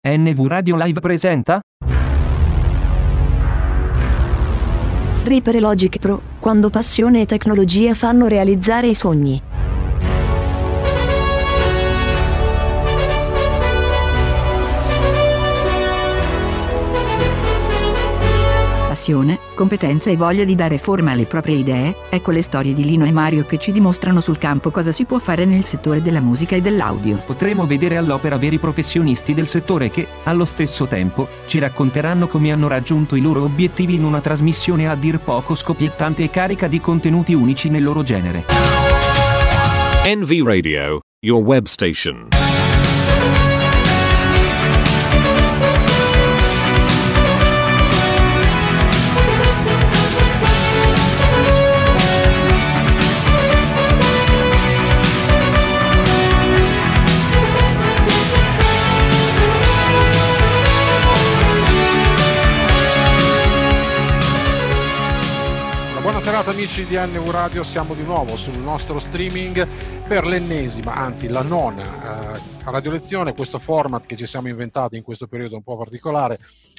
NV Radio Live presenta Reaper e Logic Pro, quando passione e tecnologia fanno realizzare i sogni. Passione, competenza e voglia di dare forma alle proprie idee, ecco le storie di Lino e Mario che ci dimostrano sul campo cosa si può fare nel settore della musica e dell'audio. Potremo vedere all'opera veri professionisti del settore che, allo stesso tempo, ci racconteranno come hanno raggiunto i loro obiettivi in una trasmissione a dir poco scoppiettante e carica di contenuti unici nel loro genere. NV Radio, your web station. Buona serata amici di NV Radio, siamo di nuovo sul nostro streaming per l'ennesima, anzi la nona radio lezione, questo format che ci siamo inventati in questo periodo un po' particolare,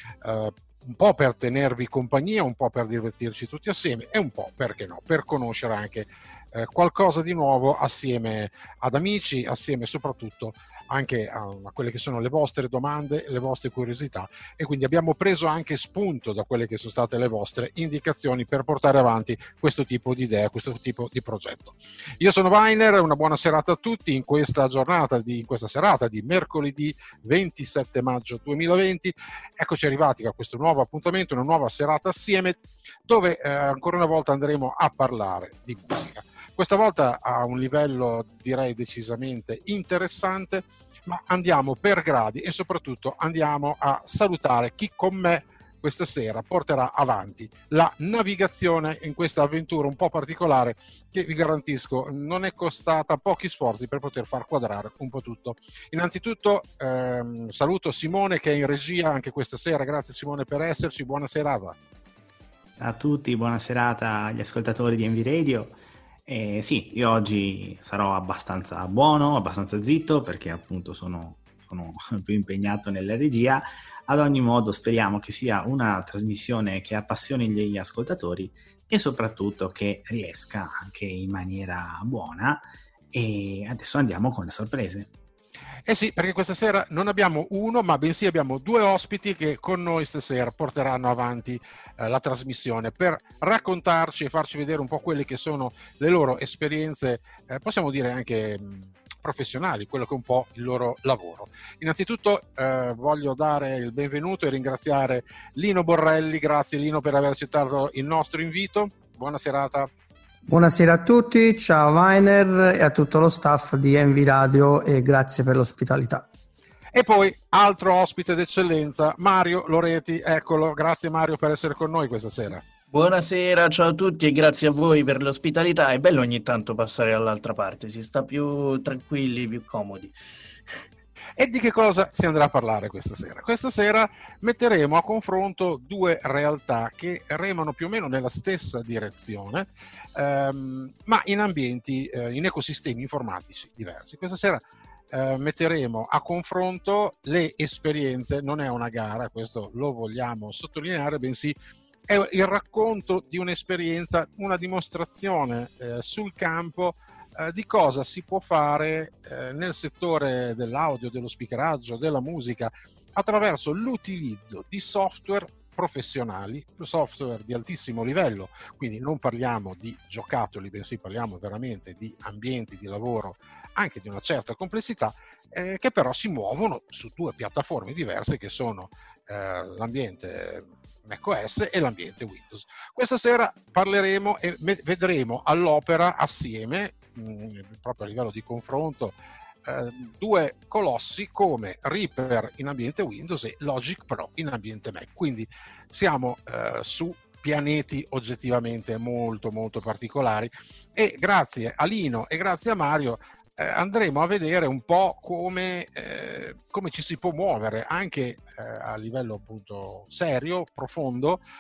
un po' per tenervi compagnia, un po' per divertirci tutti assieme e un po', perché no, per conoscere anche qualcosa di nuovo assieme ad amici, assieme soprattutto anche a quelle che sono le vostre domande, le vostre curiosità, e quindi abbiamo preso anche spunto da quelle che sono state le vostre indicazioni per portare avanti questo tipo di idea, questo tipo di progetto. Io sono Weiner, una buona serata a tutti in questa serata di mercoledì 27 maggio 2020. Eccoci arrivati a questo nuovo appuntamento, una nuova serata assieme dove ancora una volta andremo a parlare di musica. Questa volta a un livello direi decisamente interessante, ma andiamo per gradi e soprattutto andiamo a salutare chi con me questa sera porterà avanti la navigazione in questa avventura un po' particolare che vi garantisco non è costata pochi sforzi per poter far quadrare un po' tutto. Innanzitutto saluto Simone che è in regia anche questa sera, grazie Simone per esserci, buona serata. Ciao a tutti, buona serata agli ascoltatori di NV Radio. Sì, io oggi sarò abbastanza buono, abbastanza zitto perché appunto sono più impegnato nella regia. Ad ogni modo speriamo che sia una trasmissione che appassioni gli ascoltatori e soprattutto che riesca anche in maniera buona. E adesso andiamo con le sorprese. Eh sì, perché questa sera non abbiamo uno, ma bensì abbiamo due ospiti che con noi stasera porteranno avanti la trasmissione per raccontarci e farci vedere un po' quelle che sono le loro esperienze, possiamo dire anche professionali, quello che è un po' il loro lavoro. Innanzitutto voglio dare il benvenuto e ringraziare Lino Borrelli. Grazie Lino per aver accettato il nostro invito. Buona serata. Buonasera a tutti, ciao Weiner e a tutto lo staff di NV Radio e grazie per l'ospitalità. E poi altro ospite d'eccellenza, Mario Loreti, eccolo, grazie Mario per essere con noi questa sera. Buonasera, ciao a tutti e grazie a voi per l'ospitalità, è bello ogni tanto passare dall'altra parte, si sta più tranquilli, più comodi. E di che cosa si andrà a parlare questa sera? Questa sera metteremo a confronto due realtà che remano più o meno nella stessa direzione, ma in ambienti, in ecosistemi informatici diversi. Questa sera metteremo a confronto le esperienze, non è una gara, questo lo vogliamo sottolineare, bensì è il racconto di un'esperienza, una dimostrazione sul campo di cosa si può fare nel settore dell'audio, dello speakeraggio, della musica attraverso l'utilizzo di software professionali, software di altissimo livello, quindi non parliamo di giocattoli, bensì parliamo veramente di ambienti di lavoro anche di una certa complessità, che però si muovono su due piattaforme diverse che sono l'ambiente macOS e l'ambiente Windows. Questa sera parleremo e vedremo all'opera assieme, proprio a livello di confronto, due colossi come Reaper in ambiente Windows e Logic Pro in ambiente Mac. Quindi siamo su pianeti oggettivamente molto molto particolari e grazie a Lino e grazie a Mario andremo a vedere un po' come ci si può muovere anche a livello appunto serio, profondo,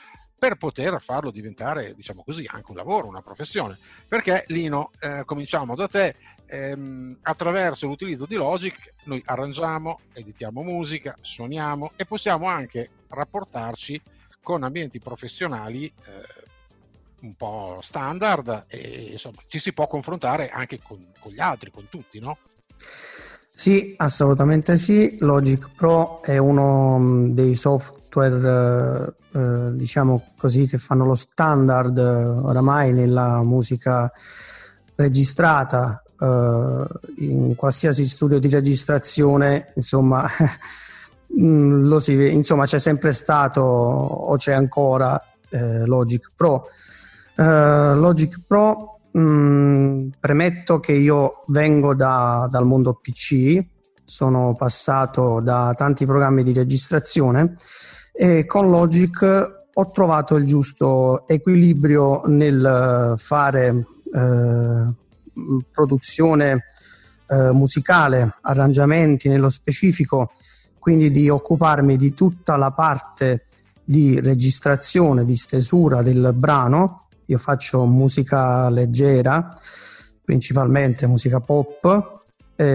per poter farlo diventare, diciamo così, anche un lavoro, una professione. Perché, Lino, cominciamo da te. Attraverso l'utilizzo di Logic noi arrangiamo, editiamo musica, suoniamo e possiamo anche rapportarci con ambienti professionali un po' standard, e insomma ci si può confrontare anche con gli altri, con tutti, no? Sì, assolutamente sì. Logic Pro è uno dei software, diciamo così, che fanno lo standard oramai nella musica registrata, in qualsiasi studio di registrazione, insomma. Insomma, c'è sempre stato o c'è ancora Logic Pro. Logic Pro, premetto che io vengo dal mondo PC, sono passato da tanti programmi di registrazione e con Logic ho trovato il giusto equilibrio nel fare produzione musicale, arrangiamenti nello specifico, quindi di occuparmi di tutta la parte di registrazione, di stesura del brano. Io faccio musica leggera, principalmente musica pop.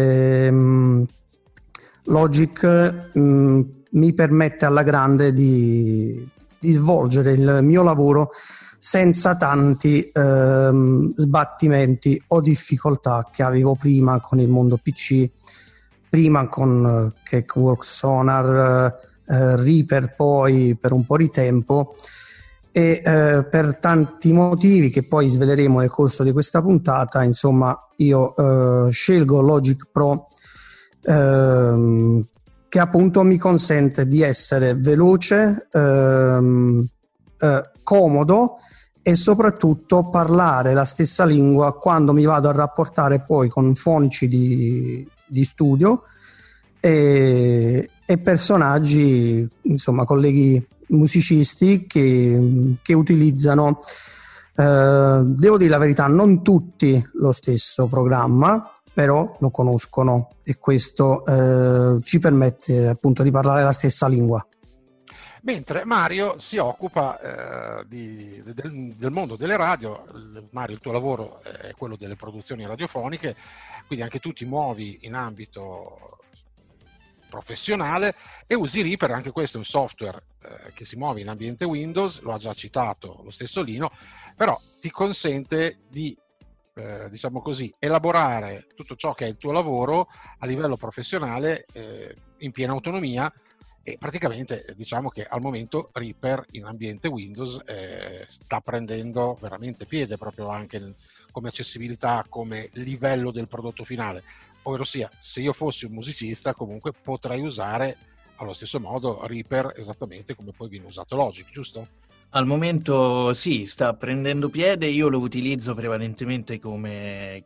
Logic mi permette alla grande di svolgere il mio lavoro senza tanti sbattimenti o difficoltà che avevo prima con il mondo PC, prima con Cakewalk, Sonar, Reaper poi per un po' di tempo, e per tanti motivi che poi sveleremo nel corso di questa puntata, insomma, io scelgo Logic Pro, che appunto mi consente di essere veloce, comodo e soprattutto parlare la stessa lingua quando mi vado a rapportare poi con fonici di studio e personaggi, insomma colleghi musicisti che utilizzano, devo dire la verità, non tutti lo stesso programma, però lo conoscono e questo ci permette appunto di parlare la stessa lingua. Mentre Mario si occupa del mondo delle radio. Mario, il tuo lavoro è quello delle produzioni radiofoniche, quindi anche tu ti muovi in ambito professionale e usi Reaper. Anche questo è un software che si muove in ambiente Windows, lo ha già citato lo stesso Lino, però ti consente di diciamo così, elaborare tutto ciò che è il tuo lavoro a livello professionale in piena autonomia. E praticamente diciamo che al momento Reaper in ambiente Windows sta prendendo veramente piede, proprio anche come accessibilità, come livello del prodotto finale. Ovvero sia, se io fossi un musicista comunque potrei usare allo stesso modo Reaper esattamente come poi viene usato Logic, giusto? Al momento sì, sta prendendo piede. Io lo utilizzo prevalentemente come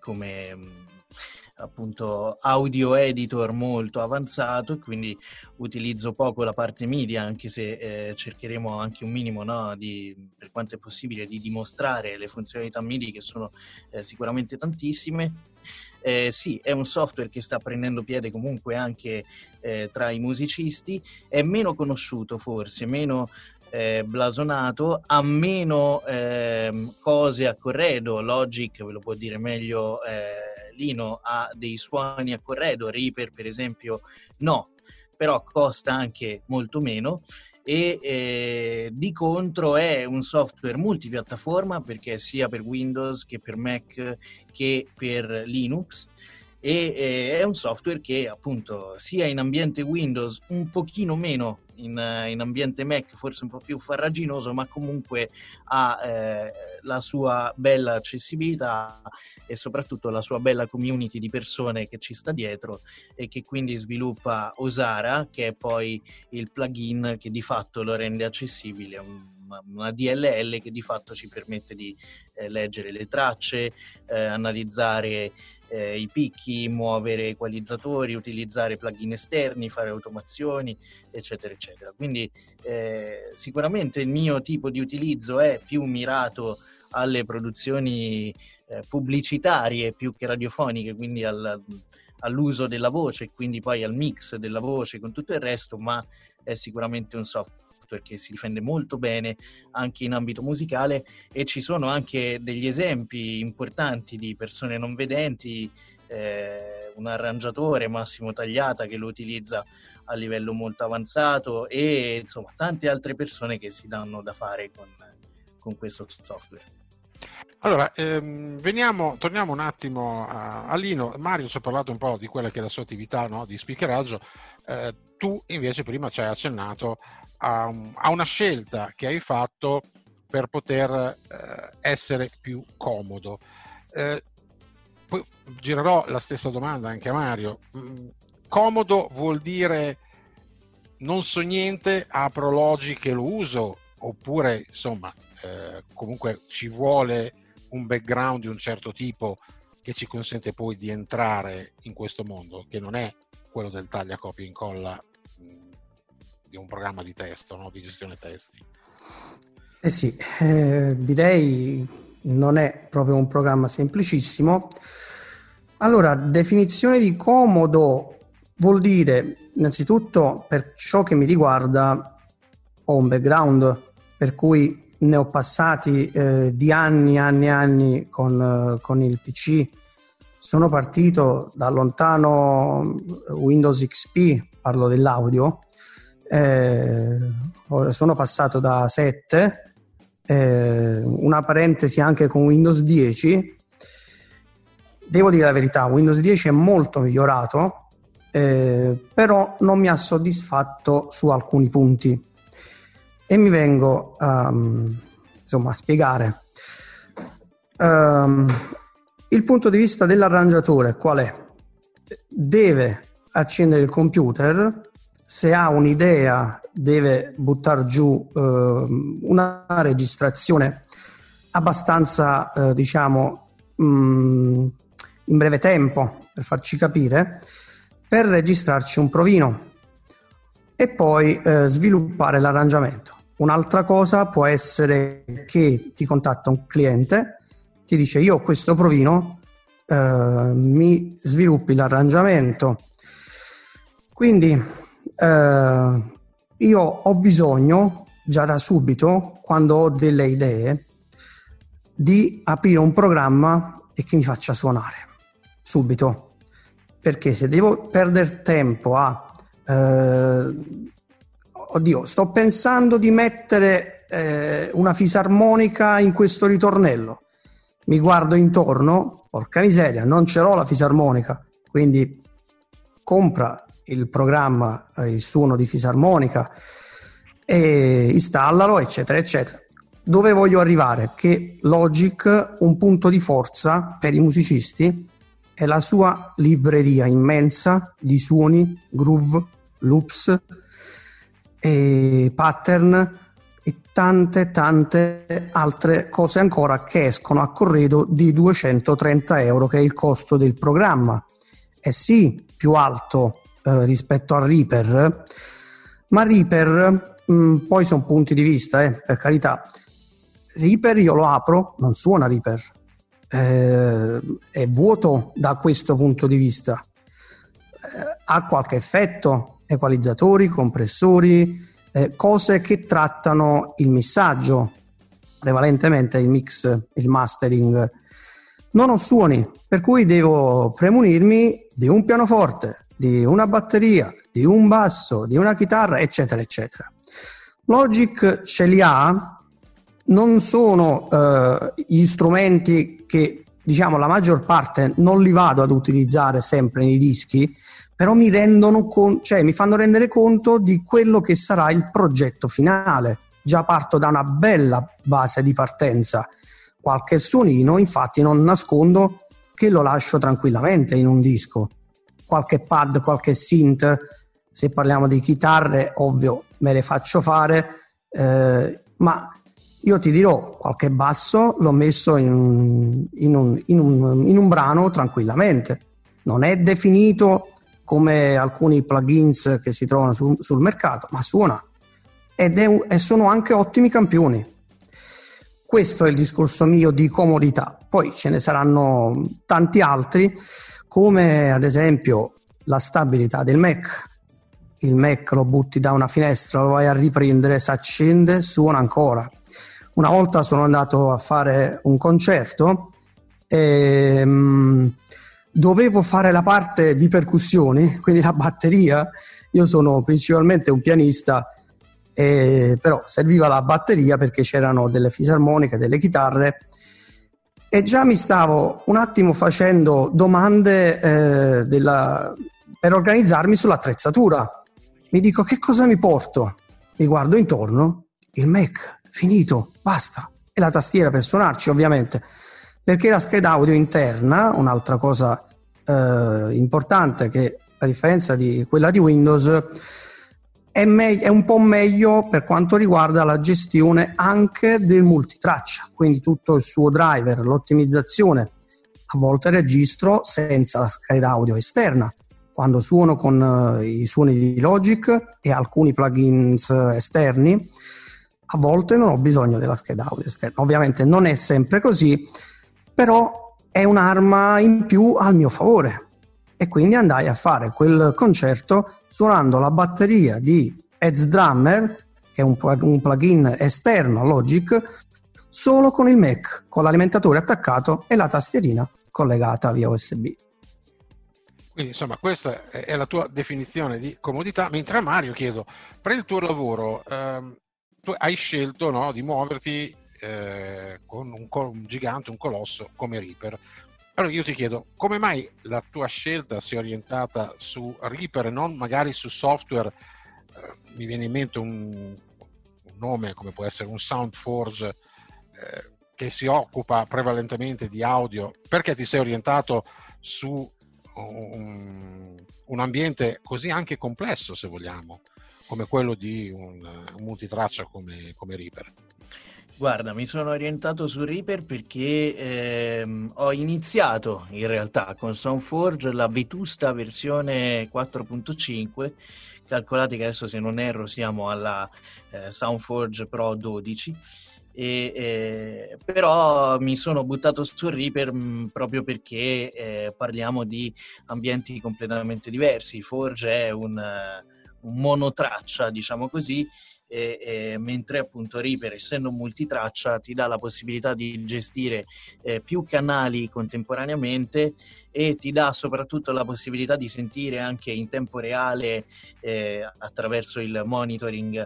appunto audio editor molto avanzato, quindi utilizzo poco la parte media, anche se cercheremo anche un minimo, no, per quanto è possibile, di dimostrare le funzionalità MIDI, che sono sicuramente tantissime. Sì, è un software che sta prendendo piede comunque anche tra i musicisti, è meno conosciuto forse, meno blasonato, ha meno cose a corredo. Logic, ve lo può dire meglio Lino, ha dei suoni a corredo, Reaper per esempio no, però costa anche molto meno e di contro è un software multipiattaforma, perché sia per Windows che per Mac che per Linux, e è un software che appunto sia in ambiente Windows un pochino meno, in ambiente Mac forse un po' più farraginoso, ma comunque ha la sua bella accessibilità e soprattutto la sua bella community di persone che ci sta dietro, e che quindi sviluppa Osara, che è poi il plugin che di fatto lo rende accessibile, una DLL che di fatto ci permette di leggere le tracce, analizzare i picchi, muovere equalizzatori, utilizzare plugin esterni, fare automazioni, eccetera eccetera. Quindi sicuramente il mio tipo di utilizzo è più mirato alle produzioni pubblicitarie più che radiofoniche, quindi all'uso della voce, quindi poi al mix della voce con tutto il resto, ma è sicuramente un software software che si difende molto bene anche in ambito musicale, e ci sono anche degli esempi importanti di persone non vedenti, un arrangiatore, Massimo Tagliata, che lo utilizza a livello molto avanzato, e insomma tante altre persone che si danno da fare con questo software. Allora, torniamo un attimo a Lino. Mario ci ha parlato un po' di quella che è la sua attività, no, di speakeraggio. Tu invece prima ci hai accennato a una scelta che hai fatto per poter essere più comodo. Poi girerò la stessa domanda anche a Mario. Comodo vuol dire non so niente, apro Logic e lo uso, oppure insomma comunque ci vuole un background di un certo tipo che ci consente poi di entrare in questo mondo, che non è quello del taglia, copia e incolla di un programma di testo, no? Di gestione testi. Sì, direi non è proprio un programma semplicissimo. Allora, definizione di comodo vuol dire, innanzitutto, per ciò che mi riguarda, ho un background per cui ne ho passati di anni con il PC. Sono partito da lontano Windows XP, parlo dell'audio, sono passato da 7, una parentesi anche con Windows 10. Devo dire la verità, Windows 10 è molto migliorato, però non mi ha soddisfatto su alcuni punti. E mi vengo a spiegare. Il punto di vista dell'arrangiatore qual è? Deve accendere il computer, se ha un'idea deve buttare giù una registrazione abbastanza, in breve tempo, per farci capire, per registrarci un provino e poi sviluppare l'arrangiamento. Un'altra cosa può essere che ti contatta un cliente, ti dice io ho questo provino, mi sviluppi l'arrangiamento. Quindi io ho bisogno già da subito, quando ho delle idee, di aprire un programma e che mi faccia suonare subito, perché se devo perdere tempo sto pensando di mettere una fisarmonica in questo ritornello, mi guardo intorno, porca miseria, non ce l'ho la fisarmonica, quindi compra il programma, il suono di fisarmonica e installalo, eccetera eccetera. Dove voglio arrivare? Che Logic, un punto di forza per i musicisti, è la sua libreria immensa di suoni, groove, loops e pattern e tante altre cose ancora che escono a corredo di 230 euro, che è il costo del programma. È sì più alto rispetto a Reaper, ma Reaper poi sono punti di vista, per carità. Reaper io lo apro, non suona Reaper, è vuoto da questo punto di vista, ha qualche effetto, equalizzatori, compressori, cose che trattano il missaggio, prevalentemente il mix, il mastering. Non ho suoni, per cui devo premunirmi di un pianoforte, di una batteria, di un basso, di una chitarra, eccetera eccetera. Logic ce li ha, non sono gli strumenti che, diciamo, la maggior parte non li vado ad utilizzare sempre nei dischi, però mi fanno rendere conto di quello che sarà il progetto finale. Già parto da una bella base di partenza. Qualche suonino, infatti, non nascondo che lo lascio tranquillamente in un disco. Qualche pad, qualche synth, se parliamo di chitarre, ovvio, me le faccio fare, ma io ti dirò, qualche basso l'ho messo in un brano tranquillamente. Non è definito come alcuni plugins che si trovano sul mercato, ma suona e sono anche ottimi campioni. Questo è il discorso mio di comodità. Poi ce ne saranno tanti altri, come ad esempio la stabilità del Mac. il Mac lo butti da una finestra, lo vai a riprendere, si accende, suona ancora. Una volta sono andato a fare un concerto e dovevo fare la parte di percussioni, quindi la batteria. Io sono principalmente un pianista, però serviva la batteria perché c'erano delle fisarmoniche, delle chitarre, e già mi stavo un attimo facendo domande per organizzarmi sull'attrezzatura. Mi dico: che cosa mi porto? Mi guardo intorno, il Mac, finito, basta. E la tastiera per suonarci, ovviamente, perché la scheda audio interna, un'altra cosa importante, che a differenza di quella di Windows è un po' meglio per quanto riguarda la gestione anche del multitraccia, quindi tutto il suo driver, l'ottimizzazione. A volte registro senza la scheda audio esterna, quando suono con i suoni di Logic e alcuni plugins esterni. A volte non ho bisogno della scheda audio esterna. Ovviamente non è sempre così, però è un'arma in più al mio favore. E quindi andai a fare quel concerto suonando la batteria di Heads Drummer, che è un plugin esterno a Logic, solo con il Mac, con l'alimentatore attaccato e la tastierina collegata via USB. Quindi insomma questa è la tua definizione di comodità, mentre a Mario chiedo, per il tuo lavoro tu hai scelto, no, di muoverti con un gigante, un colosso come Reaper. Allora io ti chiedo, come mai la tua scelta si è orientata su Reaper e non magari su software? Mi viene in mente un nome come può essere un SoundForge che si occupa prevalentemente di audio. Perché ti sei orientato su un ambiente così anche complesso, se vogliamo, come quello di un multitraccia come Reaper? Guarda, mi sono orientato su Reaper perché ho iniziato in realtà con SoundForge la vetusta versione 4.5. Calcolate che adesso, se non erro, siamo alla SoundForge Pro 12. Però mi sono buttato su Reaper proprio perché parliamo di ambienti completamente diversi. Forge è un monotraccia, diciamo così, mentre appunto Reaper, essendo un multitraccia, ti dà la possibilità di gestire più canali contemporaneamente e ti dà soprattutto la possibilità di sentire anche in tempo reale attraverso il monitoring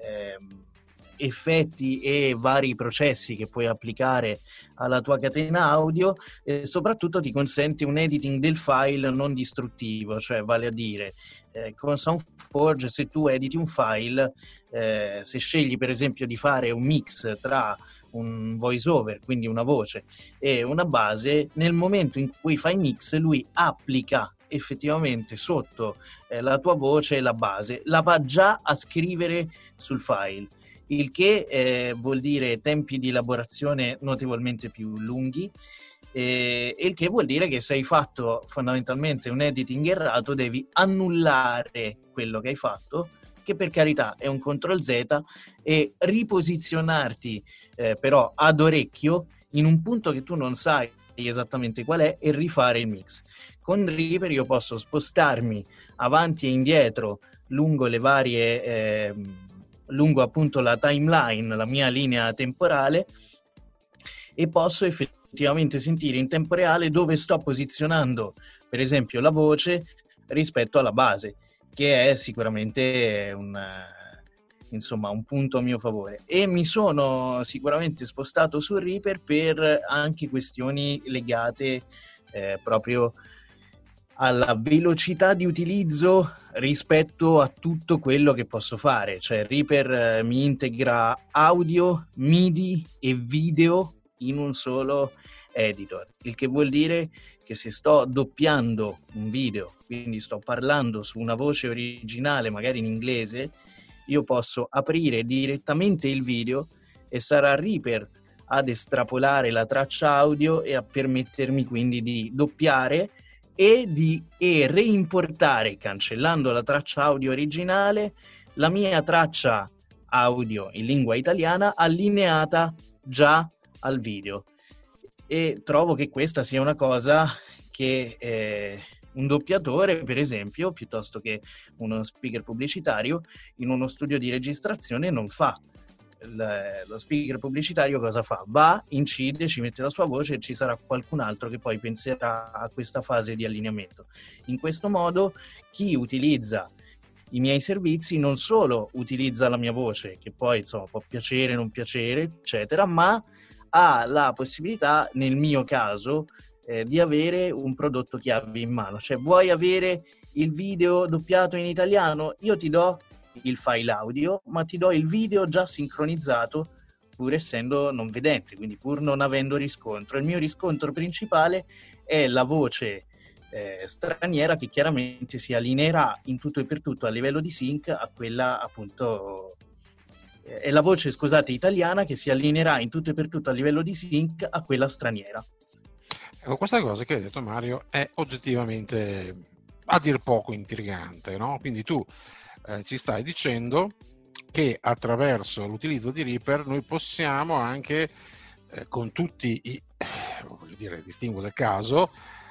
effetti e vari processi che puoi applicare alla tua catena audio, e soprattutto ti consente un editing del file non distruttivo, cioè vale a dire con SoundForge, se tu editi un file, se scegli per esempio di fare un mix tra un voice over, quindi una voce, e una base, nel momento in cui fai mix lui applica effettivamente sotto la tua voce la base, la va già a scrivere sul file, il che vuol dire tempi di elaborazione notevolmente più lunghi, il che vuol dire che se hai fatto fondamentalmente un editing errato devi annullare quello che hai fatto, che per carità è un CTRL Z, e riposizionarti però ad orecchio in un punto che tu non sai esattamente qual è e rifare il mix. Con Reaper io posso spostarmi avanti e indietro lungo le varie lungo appunto la timeline, la mia linea temporale, e posso effettivamente sentire in tempo reale dove sto posizionando per esempio la voce rispetto alla base, che è sicuramente un punto a mio favore. E mi sono sicuramente spostato su Reaper per anche questioni legate proprio alla velocità di utilizzo rispetto a tutto quello che posso fare. Cioè Reaper mi integra audio, MIDI e video in un solo editor, il che vuol dire che se sto doppiando un video, quindi sto parlando su una voce originale magari in inglese, io posso aprire direttamente il video e sarà Reaper ad estrapolare la traccia audio e a permettermi quindi di doppiare e reimportare, cancellando la traccia audio originale, la mia traccia audio in lingua italiana allineata già al video. E trovo che questa sia una cosa che Un doppiatore, per esempio, piuttosto che uno speaker pubblicitario, in uno studio di registrazione non fa. Lo speaker pubblicitario cosa fa? Va, incide, ci mette la sua voce e ci sarà qualcun altro che poi penserà a questa fase di allineamento. In questo modo chi utilizza i miei servizi non solo utilizza la mia voce, che poi insomma può piacere, non piacere, eccetera, ma ha la possibilità, nel mio caso, di avere un prodotto chiave in mano. Cioè, vuoi avere il video doppiato in italiano? Io ti do il file audio, ma ti do il video già sincronizzato, pur essendo non vedente, quindi pur non avendo riscontro. Il mio riscontro principale è la voce straniera, che chiaramente si allineerà in tutto e per tutto a livello di sync a quella, appunto, è la voce, scusate, italiana, che si allineerà in tutto e per tutto a livello di sync a quella straniera. Ecco, questa cosa che hai detto, Mario, è oggettivamente a dir poco intrigante, no? Quindi tu ci stai dicendo che attraverso l'utilizzo di Reaper noi possiamo anche, con tutti i, voglio dire, distinguo del caso,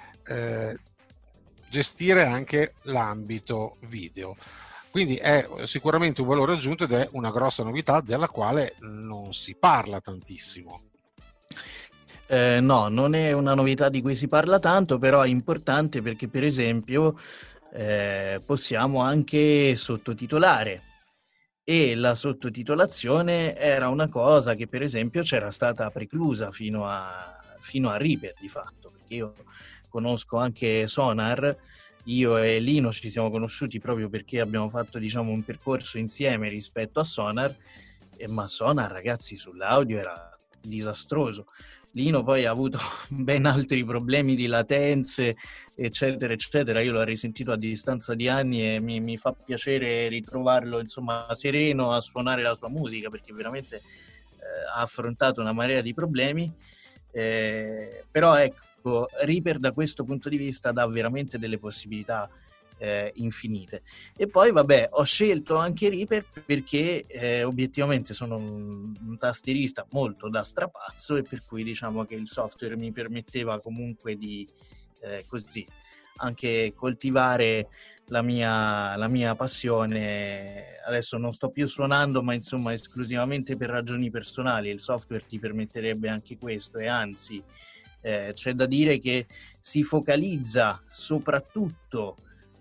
gestire anche l'ambito video. Quindi è sicuramente un valore aggiunto ed è una grossa novità della quale non si parla tantissimo. No, non è una novità di cui si parla tanto, però è importante perché, per esempio, possiamo anche sottotitolare, e la sottotitolazione era una cosa che, per esempio, c'era stata preclusa fino a Reaper, di fatto, perché io conosco anche Sonar. Io e Lino ci siamo conosciuti proprio perché abbiamo fatto, diciamo, un percorso insieme rispetto a Sonar, ma Sonar, ragazzi, sull'audio era disastroso. Lino poi ha avuto ben altri problemi di latenze, eccetera, eccetera. Io l'ho risentito a distanza di anni e mi fa piacere ritrovarlo, insomma, sereno a suonare la sua musica, perché veramente ha affrontato una marea di problemi. Però ecco, Reaper da questo punto di vista dà veramente delle possibilità infinite. E poi vabbè, ho scelto anche Reaper perché obiettivamente sono un tastierista molto da strapazzo, e per cui diciamo che il software mi permetteva comunque di così anche coltivare la mia passione. Adesso non sto più suonando, ma insomma esclusivamente per ragioni personali. Il software ti permetterebbe anche questo, e anzi c'è da dire che si focalizza soprattutto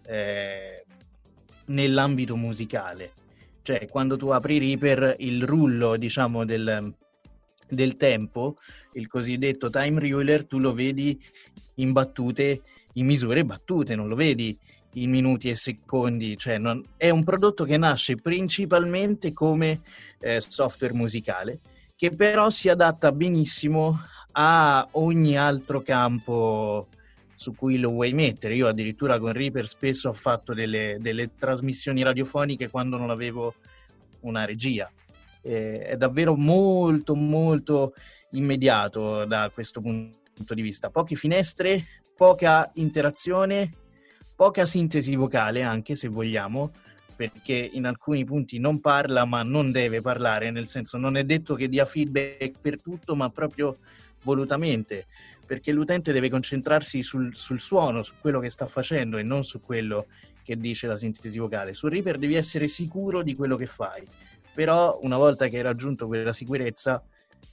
nell'ambito musicale. Cioè, quando tu apri Reaper, il rullo, diciamo, del tempo, il cosiddetto time ruler, tu lo vedi in battute, in misure battute, non lo vedi in minuti e secondi. Cioè, è un prodotto che nasce principalmente come software musicale, che però si adatta benissimo a ogni altro campo su cui lo vuoi mettere. Io addirittura con Reaper spesso ho fatto delle trasmissioni radiofoniche quando non avevo una regia. È davvero molto molto immediato da questo punto di vista. Poche finestre, poca interazione, poca sintesi vocale anche, se vogliamo, perché in alcuni punti non parla, ma non deve parlare, nel senso, non è detto che dia feedback per tutto, ma proprio volutamente, perché l'utente deve concentrarsi sul suono, su quello che sta facendo, e non su quello che dice la sintesi vocale. Su Reaper devi essere sicuro di quello che fai, però una volta che hai raggiunto quella sicurezza,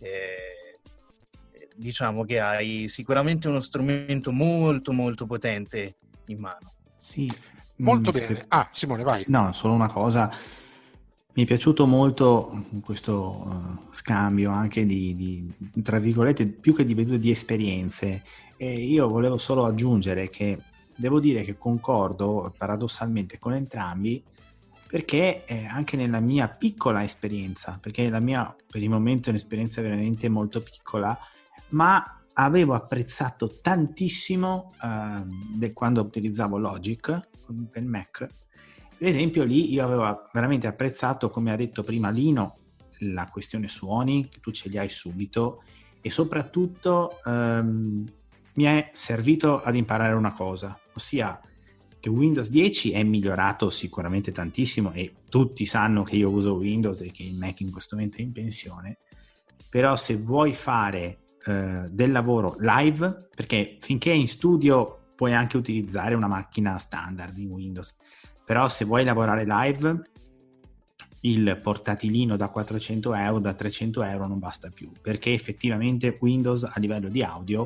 diciamo che hai sicuramente uno strumento molto molto potente in mano. Sì. Molto bene. Simone, vai. No, solo una cosa. Mi è piaciuto molto questo scambio anche di tra virgolette, più che di vedute, di esperienze. E io volevo solo aggiungere che devo dire che concordo paradossalmente con entrambi, perché anche nella mia piccola esperienza, perché la mia per il momento è un'esperienza veramente molto piccola, ma avevo apprezzato tantissimo quando utilizzavo Logic per Mac. Per esempio lì io avevo veramente apprezzato, come ha detto prima Lino, la questione suoni, che tu ce li hai subito, e soprattutto mi è servito ad imparare una cosa, ossia che Windows 10 è migliorato sicuramente tantissimo, e tutti sanno che io uso Windows e che il Mac in questo momento è in pensione, però se vuoi fare del lavoro live, perché finché in studio puoi anche utilizzare una macchina standard in Windows, però se vuoi lavorare live il portatilino da 400 euro, da 300 euro non basta più, perché effettivamente Windows a livello di audio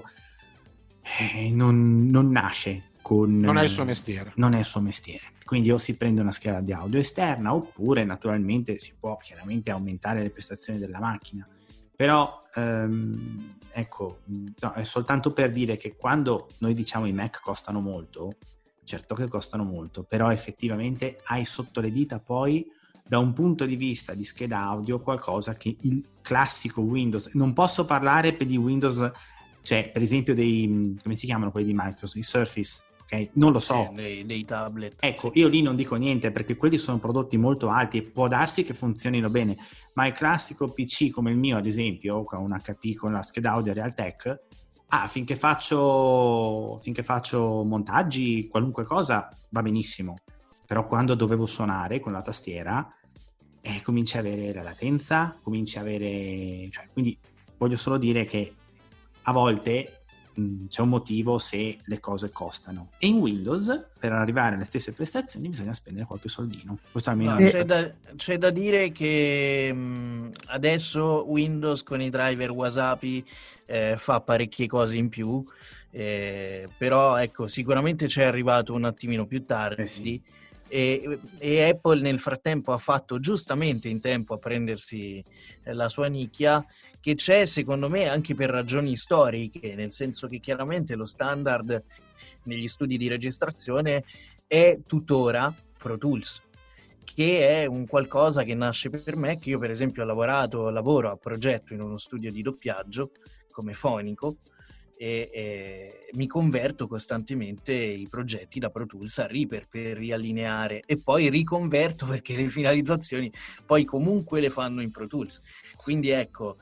non nasce con... Non è il suo mestiere. Non è il suo mestiere. Quindi o si prende una scheda di audio esterna, oppure naturalmente si può chiaramente aumentare le prestazioni della macchina. Però ecco, no, è soltanto per dire che quando noi diciamo i Mac costano molto, certo che costano molto, però effettivamente hai sotto le dita poi, da un punto di vista di scheda audio, qualcosa che il classico Windows... Non posso parlare di Windows, cioè per esempio dei... come si chiamano quelli di Microsoft? I Surface, ok? Non lo so. Dei tablet. Ecco, io lì non dico niente perché quelli sono prodotti molto alti e può darsi che funzionino bene, ma il classico PC come il mio, ad esempio, con un HP con la scheda audio Realtek, finché faccio montaggi, qualunque cosa, va benissimo. Però quando dovevo suonare con la tastiera, cominci a avere la latenza, quindi voglio solo dire che a volte c'è un motivo se le cose costano, e in Windows per arrivare alle stesse prestazioni bisogna spendere qualche soldino. C'è da dire che adesso Windows con i driver Wasapi fa parecchie cose in più, però ecco, sicuramente c'è arrivato un attimino più tardi. Sì. E Apple nel frattempo ha fatto giustamente in tempo a prendersi la sua nicchia, che c'è secondo me anche per ragioni storiche, nel senso che chiaramente lo standard negli studi di registrazione è tuttora Pro Tools, che è un qualcosa che nasce per me, che io per esempio lavoro a progetto in uno studio di doppiaggio come fonico, e mi converto costantemente i progetti da Pro Tools a Reaper per riallineare, e poi riconverto perché le finalizzazioni poi comunque le fanno in Pro Tools. Quindi ecco,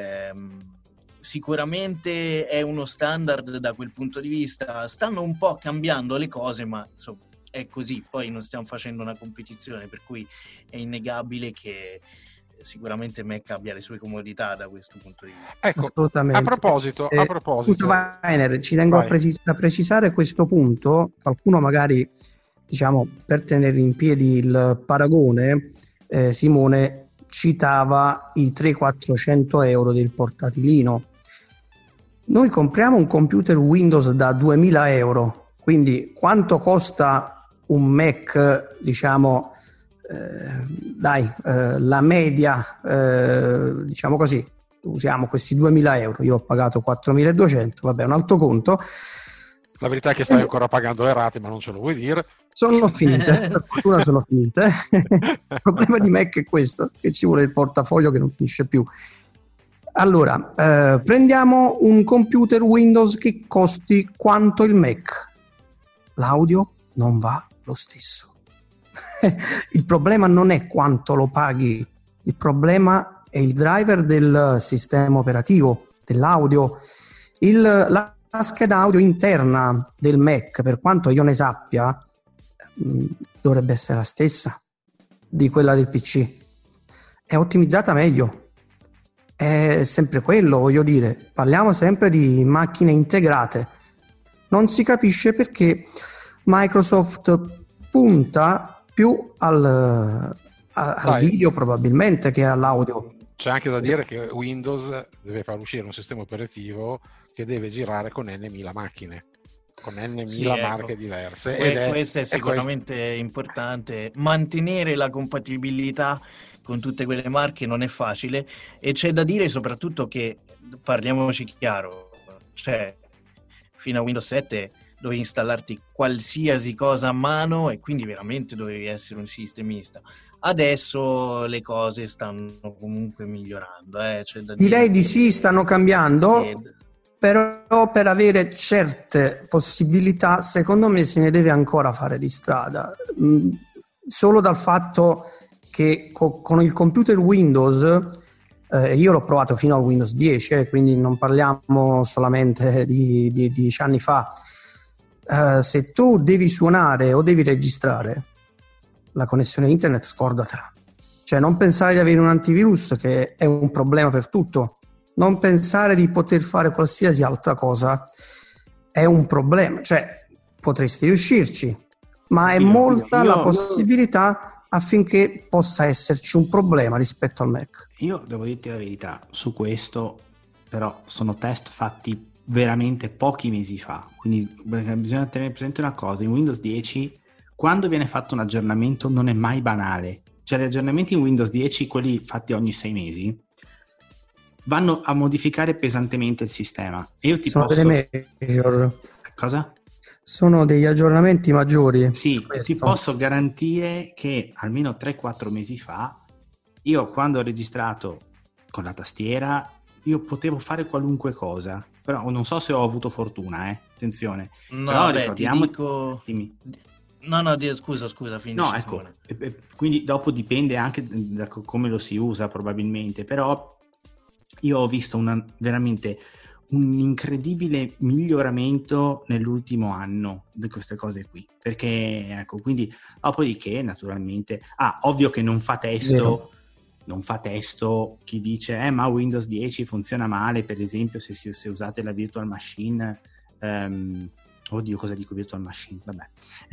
sicuramente è uno standard da quel punto di vista. Stanno un po' cambiando le cose, ma insomma è così. Poi non stiamo facendo una competizione, per cui è innegabile che sicuramente Mac abbia le sue comodità da questo punto di vista. Ecco, assolutamente. A proposito, Scusa, Weiner, ci tengo a precisare questo punto. Qualcuno magari, diciamo, per tenere in piedi il paragone, Simone citava i 300-400 euro del portatilino. Noi compriamo un computer Windows da 2000 euro, quindi quanto costa un Mac, diciamo, la media, diciamo così, usiamo questi 2000 euro, io ho pagato 4200, vabbè, un altro conto. La verità è che stai ancora pagando le rate, ma non ce lo vuoi dire. Sono finite, per fortuna sono finite. Il problema di Mac è questo, che ci vuole il portafoglio che non finisce più. Allora, prendiamo un computer Windows che costi quanto il Mac. L'audio non va lo stesso. Il problema non è quanto lo paghi, il problema è il driver del sistema operativo, dell'audio. La scheda audio interna del Mac, per quanto io ne sappia, dovrebbe essere la stessa di quella del PC. È ottimizzata meglio. È sempre quello, voglio dire. Parliamo sempre di macchine integrate. Non si capisce perché Microsoft punta più al video probabilmente che all'audio. C'è anche da dire che Windows deve far uscire un sistema operativo che deve girare con N.000 macchine, con N.000 marche diverse. Questo è sicuramente importante. Mantenere la compatibilità con tutte quelle marche non è facile, e c'è da dire soprattutto che, parliamoci chiaro, cioè fino a Windows 7 dovevi installarti qualsiasi cosa a mano e quindi veramente dovevi essere un sistemista. Adesso le cose stanno comunque migliorando. C'è da Direi di sì, stanno cambiando, però per avere certe possibilità secondo me se ne deve ancora fare di strada. Solo dal fatto che con il computer Windows, io l'ho provato fino al Windows 10, quindi non parliamo solamente di 10 anni fa. Se tu devi suonare o devi registrare, la connessione internet scordatela. Cioè non pensare di avere un antivirus, che è un problema per tutto. Non pensare di poter fare qualsiasi altra cosa è un problema. Cioè potresti riuscirci, ma è Io- molta io- la possibilità affinché possa esserci un problema rispetto al Mac. Io devo dirti la verità, su questo però sono test fatti veramente pochi mesi fa, quindi bisogna tenere presente una cosa: in Windows 10 quando viene fatto un aggiornamento non è mai banale, cioè gli aggiornamenti in Windows 10, quelli fatti ogni 6 mesi, vanno a modificare pesantemente il sistema. E io ti Sono posso... delle major, Cosa? sono degli aggiornamenti maggiori. Sì, Questo. ti posso garantire che almeno 3-4 mesi fa, io quando ho registrato con la tastiera, io potevo fare qualunque cosa, però non so se ho avuto fortuna, attenzione. No, Però beh, ricordiamo... ti dico... Dimmi. Scusa, finisci. No, ecco, quindi dopo dipende anche da come lo si usa probabilmente, però io ho visto veramente un incredibile miglioramento nell'ultimo anno di queste cose qui, perché ecco, quindi dopodiché naturalmente, ovvio che non fa testo chi dice ma Windows 10 funziona male, per esempio se usate la virtual machine, oddio, cosa dico virtual machine? Vabbè.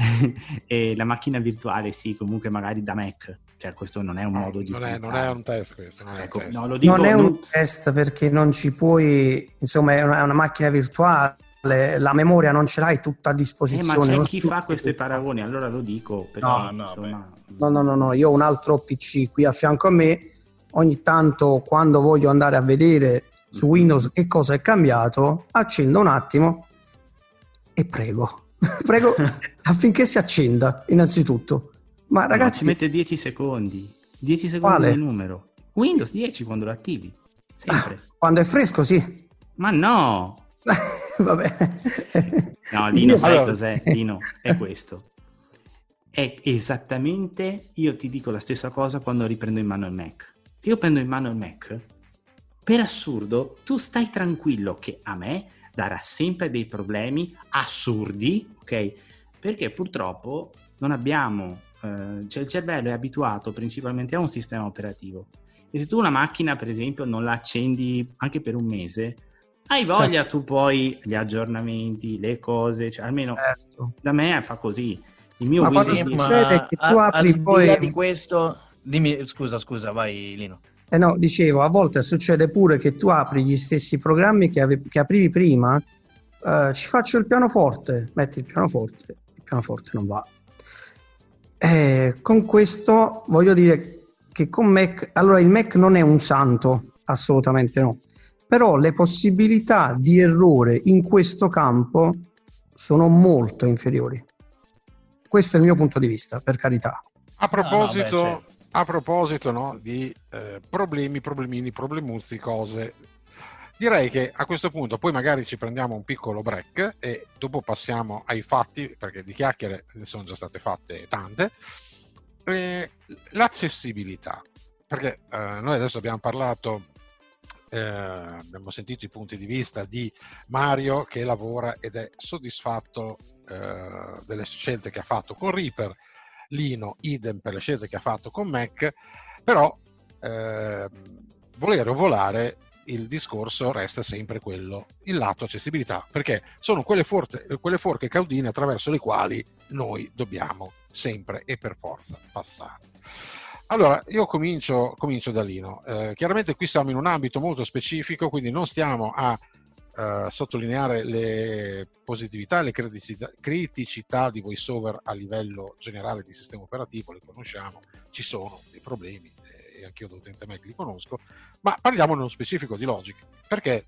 E la macchina virtuale, sì, comunque magari da Mac. Cioè, questo non è un modo di non utilizzare. è un test questo. Non è Ecco, un test. no, lo dico, Non è un test perché non ci puoi, insomma, è una macchina virtuale, la memoria non ce l'hai tutta a ma disposizione. c'è non chi so- fa queste paragoni, allora lo dico. Perché, insomma, No, io ho un altro PC qui a fianco a me, ogni tanto quando voglio andare a vedere su Windows che cosa è cambiato, accendo un attimo e prego affinché si accenda innanzitutto. Ma No, ragazzi, ci mette 10 secondi. 10 secondi Quale? di numero. Windows 10 quando lo attivi. Sempre. quando è fresco sì. Ma no! Va bene. No, Lino, sai Allora- cos'è? Lino, è questo. È esattamente, io ti dico la stessa cosa quando riprendo in mano il Mac. Se io prendo in mano il Mac, per assurdo, tu stai tranquillo che a me darà sempre dei problemi assurdi, ok? Perché purtroppo non abbiamo, cioè il cervello è abituato principalmente a un sistema operativo. E se tu una macchina, per esempio, non la accendi anche per un mese, hai voglia tu poi gli aggiornamenti, le cose, cioè almeno Certo. da me fa così. Il mio Ma Windows quando 10 succede che tu apri al poi- di là di questo, dimmi, scusa, vai Lino. No, dicevo, a volte succede pure che tu apri gli stessi programmi che aprivi prima, ci faccio il pianoforte, metti il pianoforte non va. Con questo voglio dire che con Mac, allora il Mac non è un santo, assolutamente no, però le possibilità di errore in questo campo sono molto inferiori. Questo è il mio punto di vista, per carità. A proposito, certo. a proposito, no, di problemini, problemuzzi, cose, direi che a questo punto poi magari ci prendiamo un piccolo break e dopo passiamo ai fatti, perché di chiacchiere ne sono già state fatte tante. L'accessibilità, perché noi adesso abbiamo parlato, abbiamo sentito i punti di vista di Mario che lavora ed è soddisfatto delle scelte che ha fatto con Reaper, Lino idem per le scelte che ha fatto con Mac, però volere o volare il discorso resta sempre quello, il lato accessibilità, perché sono quelle forche caudine attraverso le quali noi dobbiamo sempre e per forza passare. Allora, io comincio da Lino. Chiaramente qui siamo in un ambito molto specifico, quindi non stiamo a sottolineare le positività e le criticità di VoiceOver a livello generale di sistema operativo, le conosciamo, ci sono dei problemi e anch'io da utente Mac li conosco, ma parliamo nello specifico di Logic, perché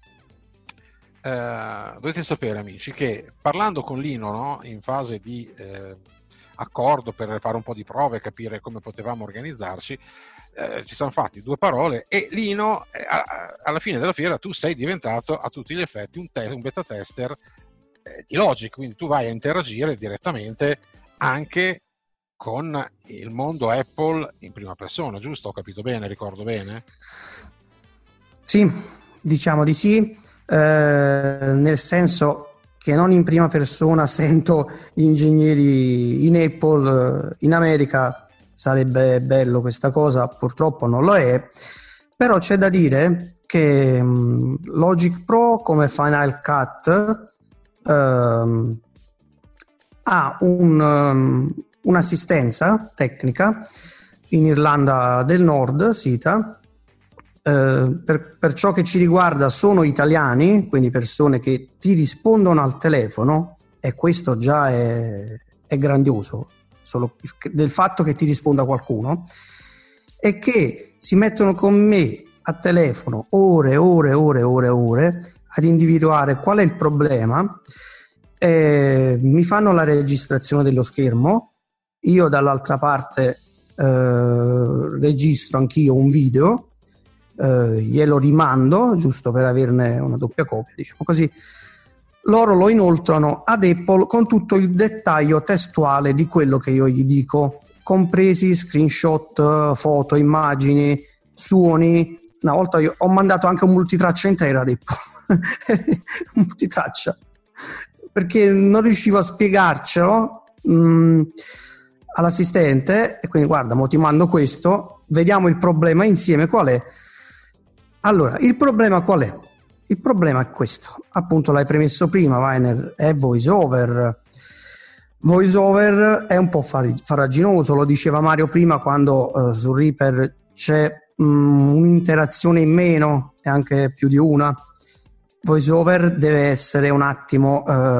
dovete sapere, amici, che parlando con Lino, no, in fase di accordo per fare un po' di prove e capire come potevamo organizzarci, ci siamo fatti due parole e Lino, alla fine della fiera tu sei diventato a tutti gli effetti un beta tester di Logic, quindi tu vai a interagire direttamente anche con il mondo Apple in prima persona, giusto? Ho capito bene, ricordo bene? Sì, diciamo di sì, nel senso che non in prima persona sento gli ingegneri in Apple in America. Sarebbe bello questa cosa, purtroppo non lo è, però c'è da dire che Logic Pro come Final Cut ha un'assistenza tecnica in Irlanda del Nord, SITA. Per ciò che ci riguarda sono italiani, quindi persone che ti rispondono al telefono, e questo già è grandioso, solo del fatto che ti risponda qualcuno, e che si mettono con me a telefono ore ad individuare qual è il problema, mi fanno la registrazione dello schermo, io dall'altra parte registro anch'io un video, glielo rimando giusto per averne una doppia copia, diciamo così. Loro lo inoltrano ad Apple con tutto il dettaglio testuale di quello che io gli dico, compresi screenshot, foto, immagini, suoni. Una volta io ho mandato anche un multitraccia intero ad Apple multitraccia, perché non riuscivo a spiegarcelo all'assistente, e quindi guarda, mo ti mando questo, vediamo il problema insieme qual è. Allora, il problema qual è? Il problema è questo, appunto l'hai premesso prima, Weiner, è VoiceOver. VoiceOver è un po' farraginoso, lo diceva Mario prima, quando su Reaper c'è un'interazione in meno, e anche più di una. VoiceOver deve essere un attimo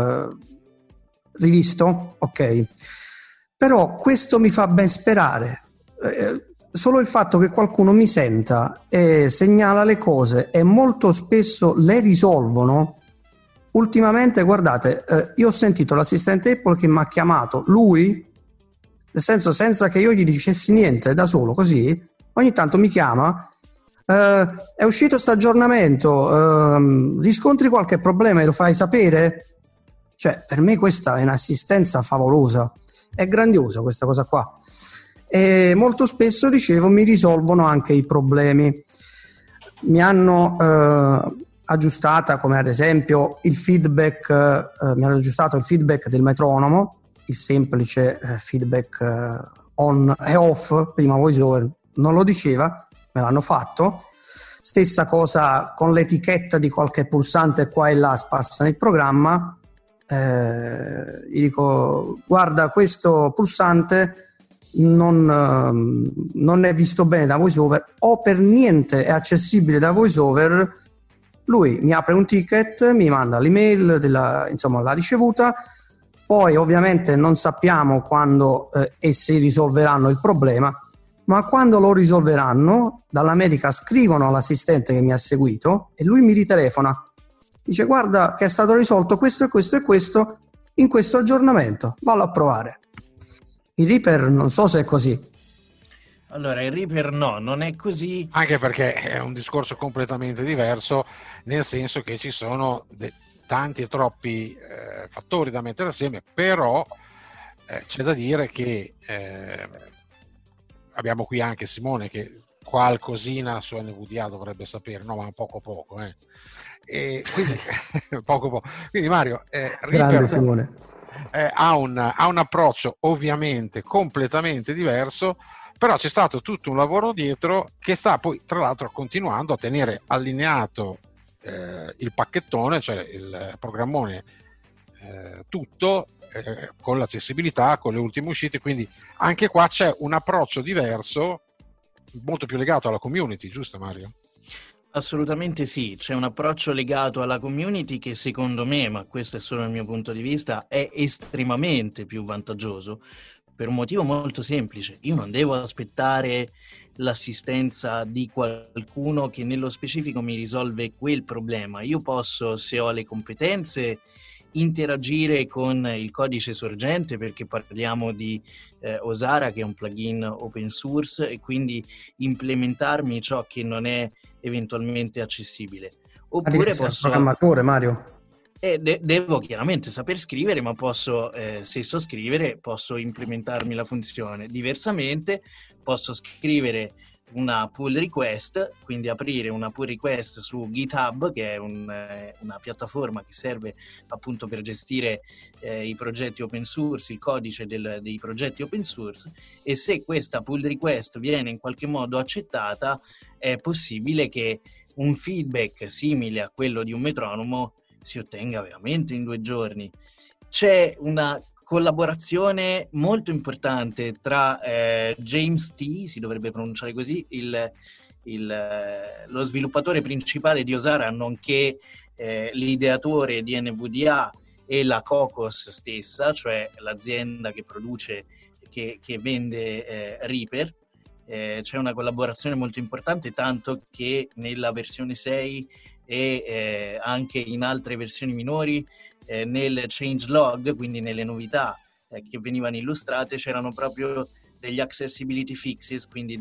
rivisto, ok. Però questo mi fa ben sperare. Solo il fatto che qualcuno mi senta e segnala le cose e molto spesso le risolvono. Ultimamente, guardate, io ho sentito l'assistente Apple che mi ha chiamato, lui, nel senso senza che io gli dicessi niente, da solo, così, ogni tanto mi chiama, è uscito sto aggiornamento, riscontri qualche problema e lo fai sapere? Cioè, per me questa è un'assistenza favolosa, è grandiosa questa cosa qua. E molto spesso, dicevo, mi risolvono anche i problemi. Mi hanno aggiustata, come ad esempio il feedback, mi hanno aggiustato il feedback del metronomo, il semplice feedback on e off, prima VoiceOver non lo diceva, me l'hanno fatto. Stessa cosa con l'etichetta di qualche pulsante qua e là sparsa nel programma, gli dico guarda, questo pulsante non è visto bene da VoiceOver o per niente è accessibile da VoiceOver. Lui mi apre un ticket, mi manda l'email insomma la ricevuta, poi ovviamente non sappiamo quando e se risolveranno il problema, ma quando lo risolveranno dall'America scrivono all'assistente che mi ha seguito e lui mi ritelefona, dice guarda che è stato risolto questo e questo e questo in questo aggiornamento, vallo a provare. Il Reaper non so se è così. Allora, il Reaper no, non è così. Anche perché è un discorso completamente diverso, nel senso che ci sono tanti e troppi fattori da mettere assieme, però c'è da dire che abbiamo qui anche Simone che qualcosina su NVDA dovrebbe sapere, no, ma poco. E quindi, poco. Quindi Mario, grande Simone. Ha un approccio ovviamente completamente diverso, però c'è stato tutto un lavoro dietro che sta poi tra l'altro continuando a tenere allineato il pacchettone, cioè il programmone tutto con l'accessibilità, con le ultime uscite, quindi anche qua c'è un approccio diverso, molto più legato alla community, giusto Mario? Assolutamente sì, c'è un approccio legato alla community che secondo me, ma questo è solo il mio punto di vista, è estremamente più vantaggioso per un motivo molto semplice. Io non devo aspettare l'assistenza di qualcuno che nello specifico mi risolve quel problema. Io posso, se ho le competenze, interagire con il codice sorgente, perché parliamo di Osara, che è un plugin open source, e quindi implementarmi ciò che non è eventualmente accessibile. Oppure posso programmatore, Mario. Devo chiaramente saper scrivere, ma posso, se so scrivere, posso implementarmi la funzione. Diversamente posso scrivere una pull request, quindi aprire una pull request su GitHub, che è una piattaforma che serve appunto per gestire i progetti open source, il codice dei progetti open source, e se questa pull request viene in qualche modo accettata, è possibile che un feedback simile a quello di un metronomo si ottenga veramente in 2 giorni. C'è una collaborazione molto importante tra James T, si dovrebbe pronunciare così, lo sviluppatore principale di Osara, nonché l'ideatore di NVDA, e la Cocos stessa, cioè l'azienda che produce, che vende Reaper. C'è una collaborazione molto importante, tanto che nella versione 6 e anche in altre versioni minori, nel changelog, quindi nelle novità che venivano illustrate, c'erano proprio degli accessibility fixes, quindi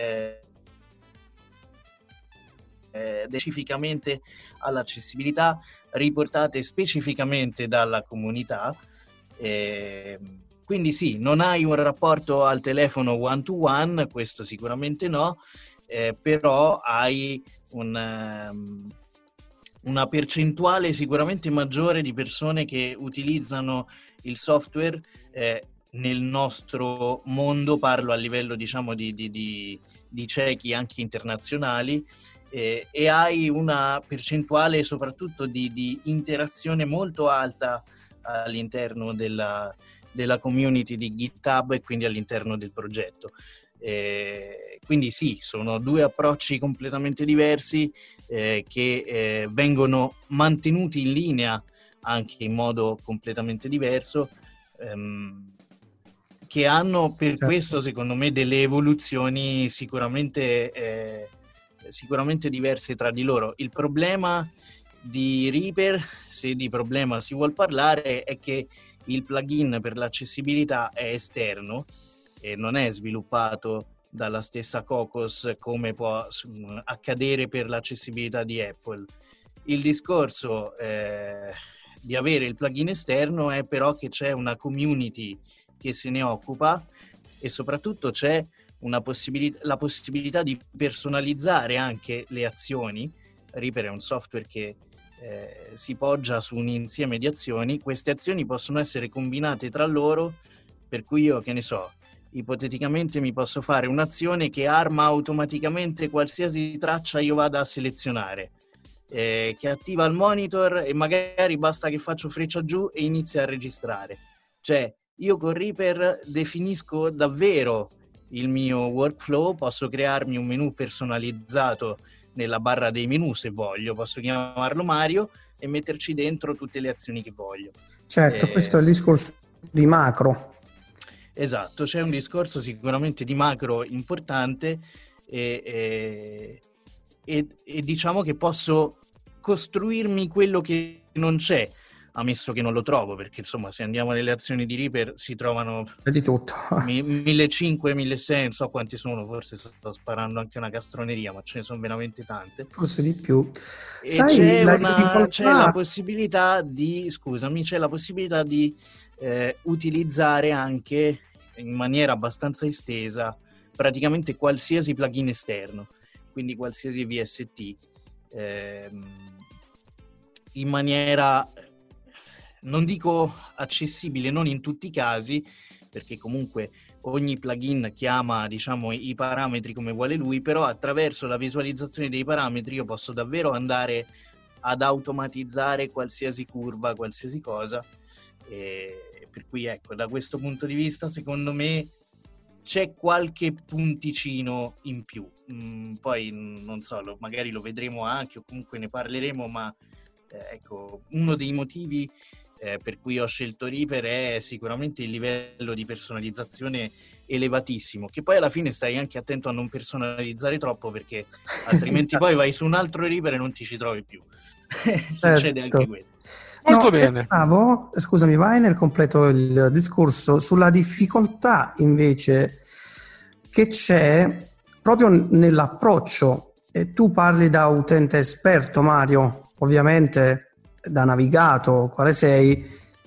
specificamente all'accessibilità, riportate specificamente dalla comunità. Quindi sì, non hai un rapporto al telefono one to one, questo sicuramente no, però hai una percentuale sicuramente maggiore di persone che utilizzano il software nel nostro mondo, parlo a livello diciamo di ciechi anche internazionali, e hai una percentuale soprattutto di interazione molto alta all'interno della community di GitHub e quindi all'interno del progetto. Quindi sì, sono due approcci completamente diversi che vengono mantenuti in linea anche in modo completamente diverso, che hanno per questo secondo me delle evoluzioni sicuramente diverse tra di loro. Il problema di Reaper, se di problema si vuol parlare, è che il plugin per l'accessibilità è esterno e non è sviluppato dalla stessa Cocos come può accadere per l'accessibilità di Apple. Il discorso di avere il plugin esterno è però che c'è una community che se ne occupa e soprattutto c'è la possibilità di personalizzare anche le azioni. Reaper è un software che si poggia su un insieme di azioni. Queste azioni possono essere combinate tra loro, per cui io, che ne so, ipoteticamente mi posso fare un'azione che arma automaticamente qualsiasi traccia io vada a selezionare, che attiva il monitor e magari basta che faccio freccia giù e inizia a registrare. Cioè, io con Reaper definisco davvero il mio workflow, posso crearmi un menu personalizzato nella barra dei menu se voglio, posso chiamarlo Mario e metterci dentro tutte le azioni che voglio. Certo, questo è il discorso di macro. Esatto, c'è un discorso sicuramente di macro importante e diciamo che posso costruirmi quello che non c'è, ammesso che non lo trovo, perché insomma se andiamo nelle azioni di Reaper si trovano di tutto. 1500, 1600, non so quanti sono, forse sto sparando anche una castroneria, ma ce ne sono veramente tante. Forse di più. E c'è la possibilità di, utilizzare anche in maniera abbastanza estesa praticamente qualsiasi plugin esterno, quindi qualsiasi VST, in maniera, non dico accessibile, non in tutti i casi, perché comunque ogni plugin chiama, diciamo, i parametri come vuole lui, però attraverso la visualizzazione dei parametri io posso davvero andare ad automatizzare qualsiasi curva, qualsiasi cosa, per cui ecco, da questo punto di vista secondo me c'è qualche punticino in più. Poi non so, magari lo vedremo anche o comunque ne parleremo, ma ecco, uno dei motivi per cui ho scelto Reaper è sicuramente il livello di personalizzazione elevatissimo, che poi alla fine stai anche attento a non personalizzare troppo, perché altrimenti poi vai su un altro Reaper e non ti ci trovi più. Succede anche questo. Molto bene. Scusami, vai nel completo il discorso sulla difficoltà invece che c'è proprio nell'approccio. E tu parli da utente esperto, Mario, ovviamente da navigato, quale sei,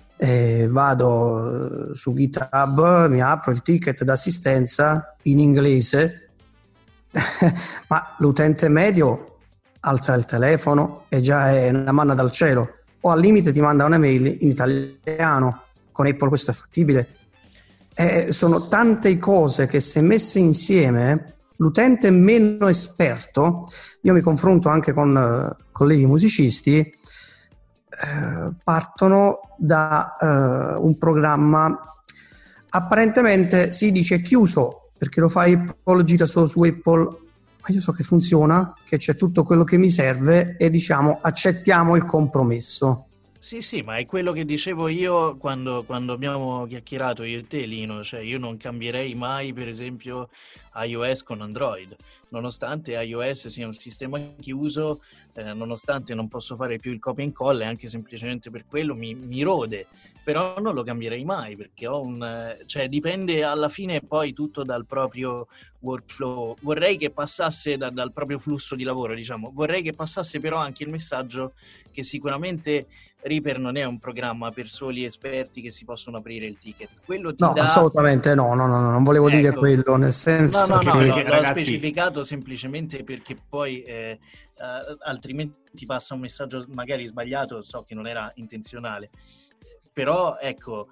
vado su GitHub, mi apro il ticket d'assistenza in inglese, ma l'utente medio alza il telefono e già è una manna dal cielo, o al limite ti manda un'email in italiano. Con Apple questo è fattibile. Sono tante cose che, se messe insieme, l'utente meno esperto, io mi confronto anche con colleghi musicisti, partono da un programma apparentemente si dice chiuso, perché lo fa Apple, gira solo su Apple, ma io so che funziona, che c'è tutto quello che mi serve e diciamo accettiamo il compromesso. Sì, ma è quello che dicevo io quando abbiamo chiacchierato io e te, Lino, cioè io non cambierei mai per esempio iOS con Android, nonostante iOS sia un sistema chiuso, nonostante non posso fare più il copia e incolla, e anche semplicemente per quello mi rode, però non lo cambierei mai perché cioè dipende alla fine poi tutto dal proprio workflow. Vorrei che passasse dal proprio flusso di lavoro, diciamo, vorrei che passasse però anche il messaggio che sicuramente Reaper non è un programma per soli esperti che si possono aprire il ticket. Quello ti dà... assolutamente no, non volevo dire quello, nel senso no, che... l'ho ragazzi... specificato semplicemente perché poi altrimenti passa un messaggio magari sbagliato, so che non era intenzionale, però ecco,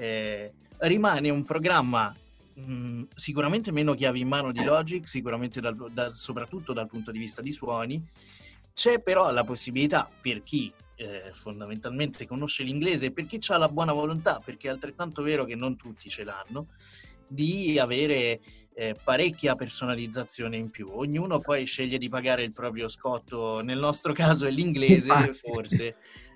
rimane un programma sicuramente meno chiavi in mano di Logic, sicuramente soprattutto dal punto di vista di suoni. C'è però la possibilità per chi fondamentalmente conosce l'inglese e per chi ha la buona volontà, perché è altrettanto vero che non tutti ce l'hanno, di avere parecchia personalizzazione in più. Ognuno poi sceglie di pagare il proprio scotto, nel nostro caso è l'inglese, forse.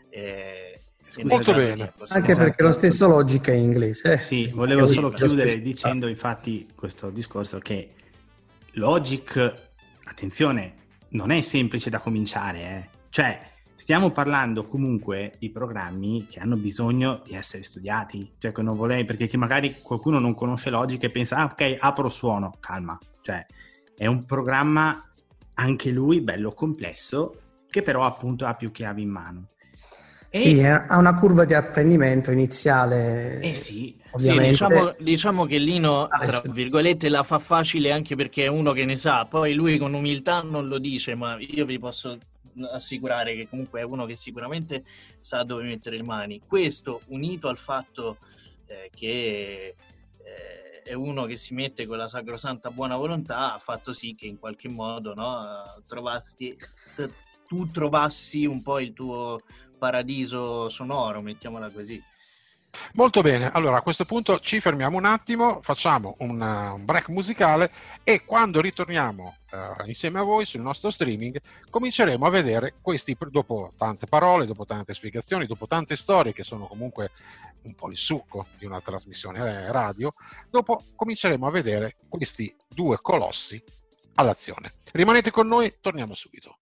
Molto bene. Anche perché lo stesso Logic è in inglese. Sì, volevo solo chiudere dicendo infatti questo discorso che Logic, attenzione, non è semplice da cominciare, cioè stiamo parlando comunque di programmi che hanno bisogno di essere studiati, cioè che non vorrei, perché magari qualcuno non conosce Logic e pensa ok, apro suono, calma, cioè è un programma anche lui bello complesso che però appunto ha più chiavi in mano. Sì, ha una curva di apprendimento iniziale. Sì, ovviamente. Sì, diciamo che Lino, tra virgolette, la fa facile anche perché è uno che ne sa. Poi lui con umiltà non lo dice, ma io vi posso assicurare che comunque è uno che sicuramente sa dove mettere le mani. Questo, unito al fatto che è uno che si mette con la sacrosanta buona volontà, ha fatto sì che in qualche modo tu trovassi un po' il tuo paradiso sonoro, mettiamola così. Molto bene, allora a questo punto ci fermiamo un attimo, facciamo un break musicale e quando ritorniamo insieme a voi sul nostro streaming cominceremo a vedere questi, dopo tante parole, dopo tante spiegazioni, dopo tante storie che sono comunque un po' il succo di una trasmissione radio, dopo cominceremo a vedere questi due colossi all'azione. Rimanete con noi, torniamo subito.